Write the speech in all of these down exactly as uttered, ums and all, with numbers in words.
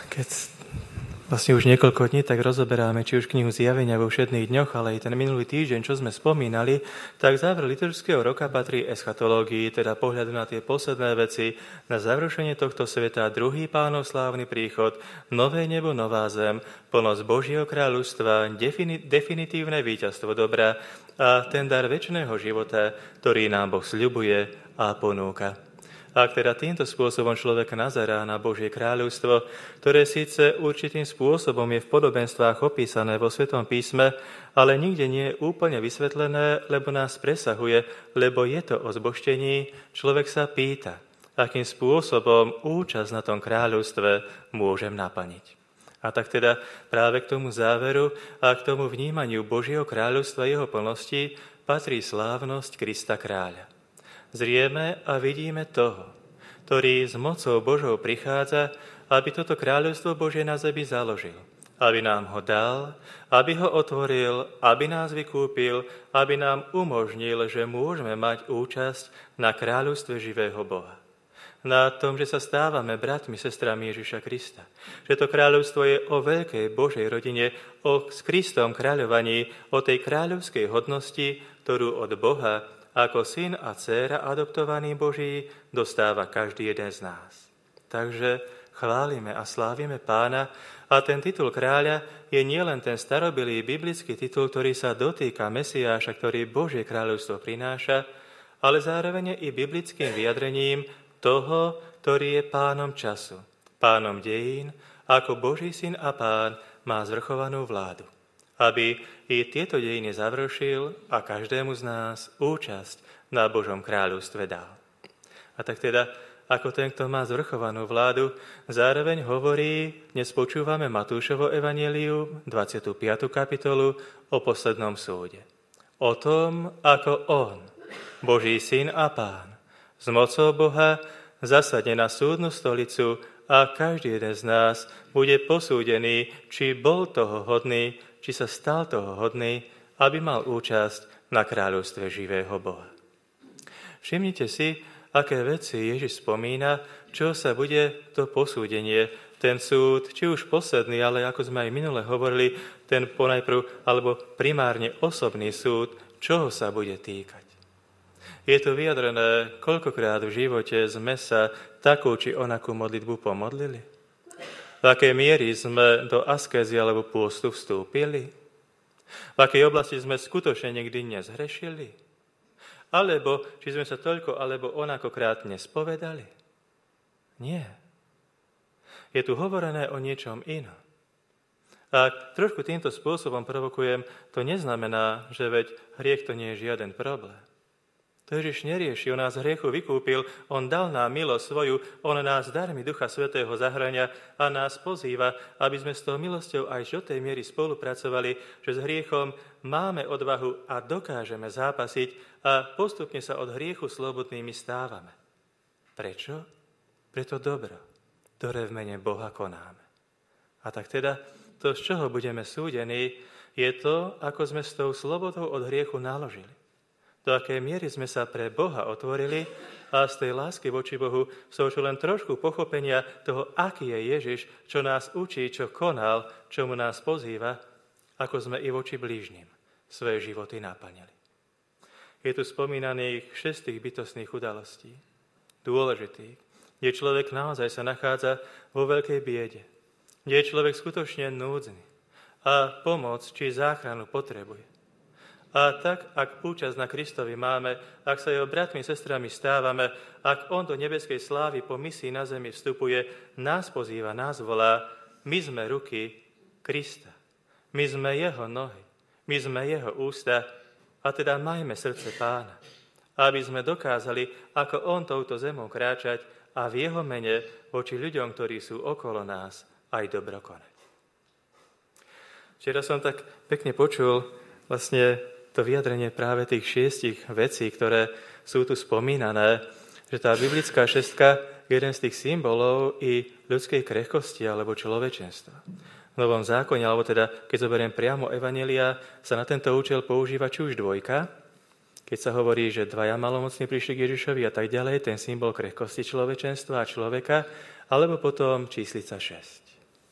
Keď vlastne už niekoľko dní tak rozoberáme či už knihu Zjavenia vo všetných dňoch, ale aj ten minulý týždeň, čo sme spomínali, tak záver liturgického roka patrí eschatológii, teda pohľadu na tie posledné veci, na završenie tohto sveta, druhý Pánov slávny príchod, nové nebo, nová zem, plnosť Božieho kráľovstva, defini- definitívne víťazstvo dobra a ten dar večného života, ktorý nám Boh sľubuje a ponúka. Ak teda týmto spôsobom človek nazerá na Božie kráľovstvo, ktoré síce určitým spôsobom je v podobenstvách opísané vo Svetom písme, ale nikde nie je úplne vysvetlené, lebo nás presahuje, lebo je to o zbožtení, človek sa pýta, akým spôsobom účasť na tom kráľovstve môžem naplniť. A tak teda práve k tomu záveru a k tomu vnímaniu Božieho kráľovstva a jeho plnosti patrí slávnosť Krista kráľa. Zrieme a vidíme toho, ktorý s mocou Božou prichádza, aby toto kráľovstvo Božie na zemi založil, aby nám ho dal, aby ho otvoril, aby nás vykúpil, aby nám umožnil, že môžeme mať účasť na kráľovstve živého Boha. Na tom, že sa stávame bratmi, sestrami Ježiša Krista. Že to kráľovstvo je o veľkej Božej rodine, o s Kristom kráľovaní, o tej kráľovskej hodnosti, ktorú od Boha ako syn a dcéra adoptovaný Boží dostáva každý jeden z nás. Takže chválime a slávime Pána a ten titul kráľa je nielen ten starobilý biblický titul, ktorý sa dotýka Mesiáša, ktorý Božie kráľovstvo prináša, ale zároveň je i biblickým vyjadrením toho, ktorý je pánom času, pánom dejín, ako Boží syn a pán má zvrchovanú vládu. Aby i tieto dejiny završil a každému z nás účasť na Božom kráľovstve dal. A tak teda, ako ten, kto má zvrchovanú vládu, zároveň hovorí, dnes počúvame Matúšovo evanjelium, dvadsiatu piatu kapitolu, o poslednom súde. O tom, ako on, Boží syn a pán, s mocou Boha zasadne na súdnu stolicu a každý jeden z nás bude posúdený, či bol toho hodný, či sa stal toho hodný, aby mal účasť na kráľovstve živého Boha. Všimnite si, aké veci Ježiš spomína, čo sa bude to posúdenie, ten súd, či už posledný, ale ako sme aj minule hovorili, ten ponajprv, alebo primárne osobný súd, čoho sa bude týkať. Je to vyjadrené, koľkokrát v živote sme sa takú či onakú modlitbu pomodlili? V akej miery sme do askézy alebo pôstu vstúpili? V akej oblasti sme skutočne nikdy nezhrešili? Alebo či sme sa toľko alebo onakokrát nespovedali? Nie. Je tu hovorené o niečom inom. A trošku týmto spôsobom provokujem, to neznamená, že veď hriech to nie je žiaden problém. To Ježiš nerieši, on nás hriechu vykúpil, on dal nám milosť svoju, on nás darmi Ducha Svätého zahrania a nás pozýva, aby sme s tou milosťou aj do tej miery spolupracovali, že s hriechom máme odvahu a dokážeme zápasiť a postupne sa od hriechu slobodnými stávame. Prečo? Preto dobro, ktoré v mene Boha konáme. A tak teda, to, z čoho budeme súdení, je to, ako sme s tou slobodou od hriechu naložili. Do akej miery sme sa pre Boha otvorili a z tej lásky voči Bohu sú čo len trošku pochopenia toho, aký je Ježiš, čo nás učí, čo konal, čomu nás pozýva, ako sme i voči blížnym svoje životy naplnili. Je tu spomínaných šesť tých bytostných udalostí, dôležitých, kde človek naozaj sa nachádza vo veľkej biede, kde je človek skutočne núdzny a pomoc či záchranu potrebuje. A tak, ak účasť na Kristovi máme, ak sa jeho bratmi, sestrami stávame, ak on do nebeskej slávy po misii na zemi vstupuje, nás pozýva, nás volá, my sme ruky Krista. My sme jeho nohy, my sme jeho ústa, a teda majme srdce Pána, aby sme dokázali, ako on touto zemou kráčať a v jeho mene voči ľuďom, ktorí sú okolo nás, aj dobro konať. Včera som tak pekne počul vlastne to vyjadrenie práve tých šiestich vecí, ktoré sú tu spomínané, že tá biblická šestka je jeden z tých symbolov i ľudskej krehkosti alebo človečenstva. V Novom zákone, alebo teda, keď zoberiem priamo evanjelia, sa na tento účel používa či už dvojka, keď sa hovorí, že dvaja malomocní prišli k Ježišovi a tak ďalej, ten symbol krehkosti človečenstva a človeka, alebo potom číslica šesť.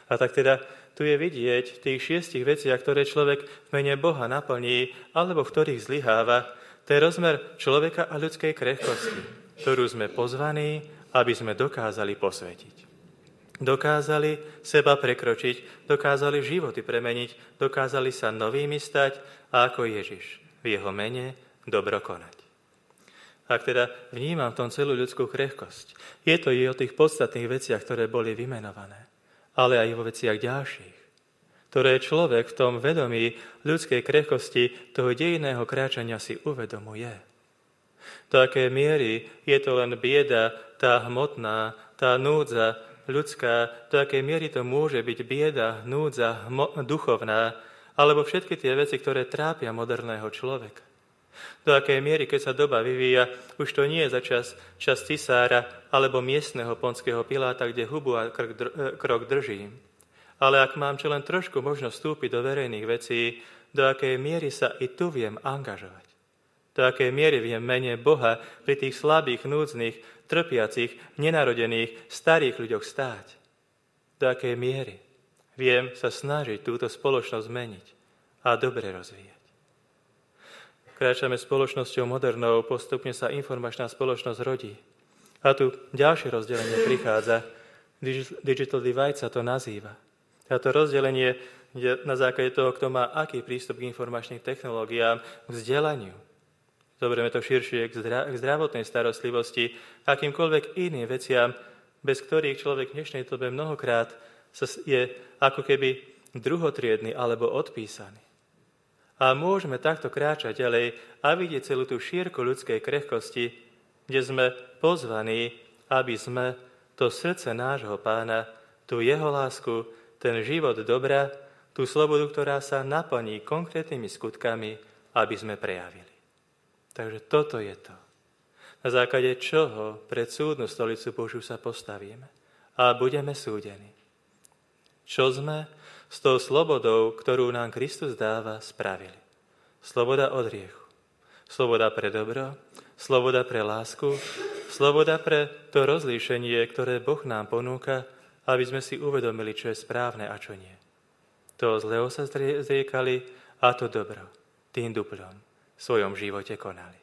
A tak teda tu je vidieť v tých šiestich veciach, ktoré človek v mene Boha naplní, alebo v ktorých zlyháva, ten rozmer človeka a ľudskej krehkosti, ktorú sme pozvaní, aby sme dokázali posvetiť. Dokázali seba prekročiť, dokázali životy premeniť, dokázali sa novými stať a ako Ježiš v jeho mene dobro konať. Ak teda vnímam v tom celú ľudskú krehkosť, je to i o tých podstatných veciach, ktoré boli vymenované, ale aj vo veciach ďalších, ktoré človek v tom vedomí ľudskej krehkosti toho dejinného kráčania si uvedomuje. Do akej miery je to len bieda, tá hmotná, tá núdza ľudská, do akej miery to môže byť bieda, núdza, hmo, duchovná, alebo všetky tie veci, ktoré trápia moderného človeka. Do akej miery, keď sa doba vyvíja, už to nie je za čas, čas cisára alebo miestneho ponského Piláta, kde hubu a krk, dr, krok držím. Ale ak mám čo len trošku možnosť vstúpiť do verejných vecí, do akej miery sa i tu viem angažovať. Do akej miery viem mene Boha pri tých slabých, núdznych, trpiacich, nenarodených, starých ľuďoch stáť. Do akej miery viem sa snažiť túto spoločnosť zmeniť a dobre rozvíjať. Kráčame spoločnosťou modernou, postupne sa informačná spoločnosť rodí. A tu ďalšie rozdelenie prichádza. Digital divide sa to nazýva. A to rozdelenie je na základe toho, kto má aký prístup k informačným technológiám, k vzdelaniu. Zoberieme to širšie k, zdra- k zdravotnej starostlivosti, akýmkoľvek iným veciam, bez ktorých človek v dnešnej dobe mnohokrát je ako keby druhotriedny alebo odpísaný. A môžeme takto kráčať ďalej a vidieť celú tú šírku ľudskej krehkosti, kde sme pozvaní, aby sme to srdce nášho Pána, tú jeho lásku, ten život dobra, tú slobodu, ktorá sa naplní konkrétnymi skutkami, aby sme prejavili. Takže toto je to, na základe čoho pred súdnu stolicu Božiu sa postavíme a budeme súdení. Čo sme s tou slobodou, ktorú nám Kristus dáva, spravili? Sloboda od hriechu, sloboda pre dobro, sloboda pre lásku, sloboda pre to rozlíšenie, ktoré Boh nám ponúka, aby sme si uvedomili, čo je správne a čo nie. To zlého sa zriekali a to dobro tým duplom v svojom živote konali.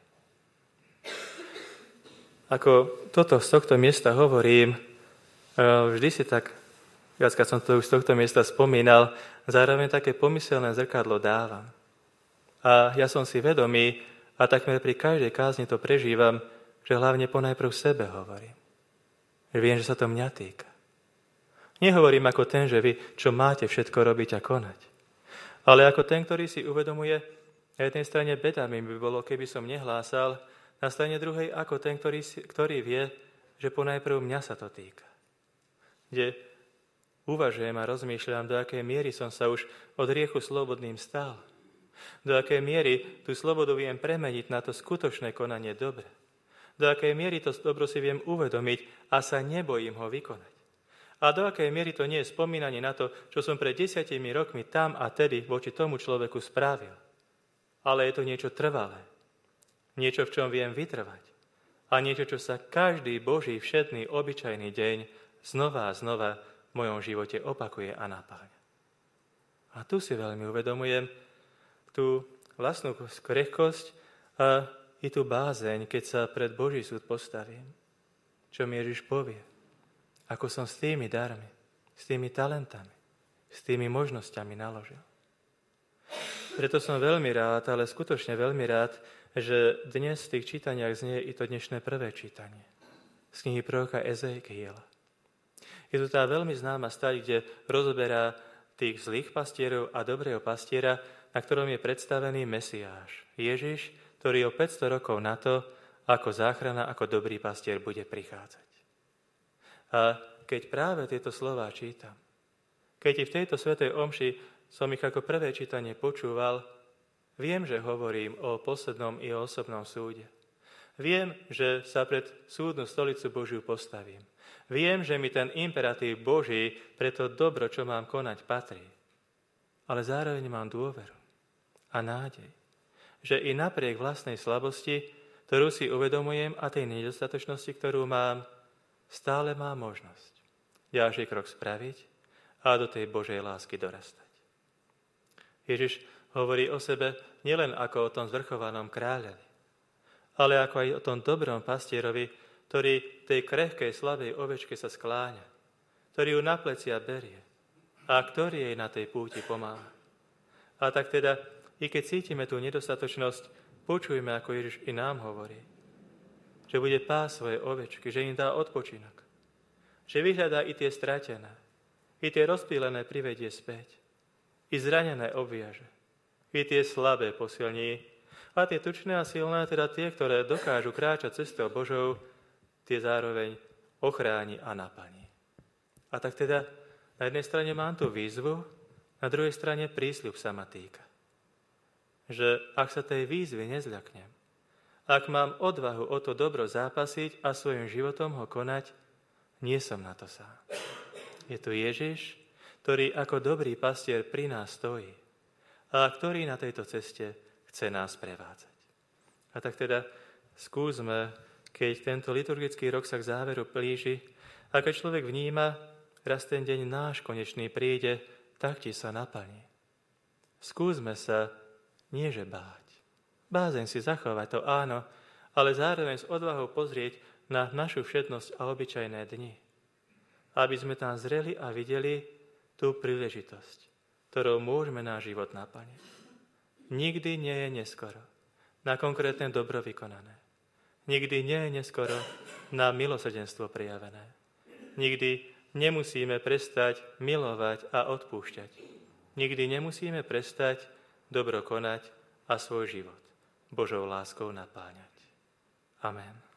Ako toto z tohto miesta hovorím, vždy si tak, viackrát som to už z tohto miesta spomínal, zároveň také pomyselné zrkadlo dávam. A ja som si vedomý, a takmer pri každej kázni to prežívam, že hlavne ponajprv sebe hovorím. Viem, že sa to mňa týka. Nehovorím ako ten, že vy, čo máte všetko robiť a konať. Ale ako ten, ktorý si uvedomuje, na jednej strane beda mi by bolo, keby som nehlásal, na strane druhej ako ten, ktorý, ktorý vie, že ponajprv mňa sa to týka. Kde uvažujem a rozmýšľam, do akej miery som sa už od hriechu slobodným stal. Do akej miery tú slobodu viem premeniť na to skutočné konanie dobre. Do akej miery to dobro si viem uvedomiť a sa nebojím ho vykonať. A do akej miery to nie je spomínanie na to, čo som pred desiatimi rokmi tam a tedy voči tomu človeku spravil. Ale je to niečo trvalé. Niečo, v čom viem vytrvať. A niečo, čo sa každý Boží všedný, obyčajný deň znova a znova v mojom živote opakuje a napáľa. A tu si veľmi uvedomujem tú vlastnú krehkosť a i tú bázeň, keď sa pred Boží súd postavím. Čo mi Ježiš povie? Ako som s tými darmi, s tými talentami, s tými možnosťami naložil. Preto som veľmi rád, ale skutočne veľmi rád, že dnes v tých čítaniach znie i to dnešné prvé čítanie z knihy proroka Ezéchiela. Je tu tá veľmi známa stať, kde rozoberá tých zlých pastierov a dobrého pastiera, na ktorom je predstavený Mesiáš, Ježiš, ktorý o päťsto rokov na to, ako záchrana, ako dobrý pastier bude prichádzať. A keď práve tieto slová čítam, keď i v tejto svätej omši som ich ako prvé čítanie počúval, viem, že hovorím o poslednom i o osobnom súde. Viem, že sa pred súdnu stolicu Božiu postavím. Viem, že mi ten imperatív Boží pre to dobro, čo mám konať, patrí. Ale zároveň mám dôveru a nádej, že i napriek vlastnej slabosti, ktorú si uvedomujem a tej nedostatočnosti, ktorú mám, stále mám možnosť ďalší krok spraviť a do tej Božej lásky dorastať. Ježiš hovorí o sebe nielen ako o tom zvrchovanom kráľovi, ale ako aj o tom dobrom pastierovi, ktorý tej krehkej, slabej ovečke sa skláňa, ktorý ju na plecia berie a ktorý jej na tej púti pomáha. A tak teda, i keď cítime tú nedostatočnosť, počujme, ako Ježiš i nám hovorí, že bude pásť svoje ovečky, že im dá odpočinok, že vyhľadá i tie stratené, i tie rozpílené privedie späť, i zranené obviaže, i tie slabé posilní, a tie tučné a silné, teda tie, ktoré dokážu kráčať cestou Božou, tie zároveň ochráni a naplní. A tak teda na jednej strane mám tú výzvu, na druhej strane prísľub sa ma týka. Že ak sa tej výzvy nezľaknem, ak mám odvahu o to dobro zápasiť a svojim životom ho konať, nie som na to sám. Je tu Ježiš, ktorý ako dobrý pastier pri nás stojí a ktorý na tejto ceste chce nás prevádzať. A tak teda skúsme, keď tento liturgický rok sa k záveru blíži, a keď človek vníma, raz ten deň náš konečný príde, tak ti sa naplní. Skúsme sa nieže báť. Bázeň si zachovať, to áno, ale zároveň s odvahou pozrieť na našu všednosť a obyčajné dni. Aby sme tam zreli a videli tú príležitosť, ktorou môžeme náš život naplniť. Nikdy nie je neskoro na konkrétne dobro vykonané. Nikdy nie je neskoro na milosrdenstvo prijavené. Nikdy nemusíme prestať milovať a odpúšťať. Nikdy nemusíme prestať dobro konať a svoj život Božou láskou napáňať. Amen.